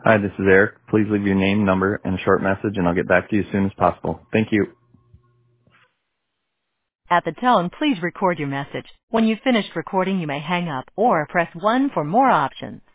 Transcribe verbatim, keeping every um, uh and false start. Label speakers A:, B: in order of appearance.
A: Hi, this is Eric. Please leave your name, number, and a short message, and I'll get back to you as soon as possible. Thank you.
B: At the tone, please record your message. When you've finished recording, you may hang up or press one for more options.